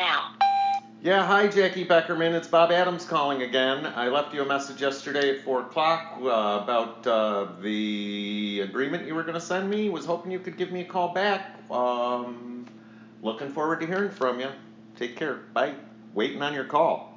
now. Yeah, hi Jackie Beckerman. It's Bob Adams calling again. I left you a message yesterday at 4 o'clock about the agreement you were going to send me. Was hoping you could give me a call back. Looking forward to hearing from you. Take care. Bye. Waiting on your call.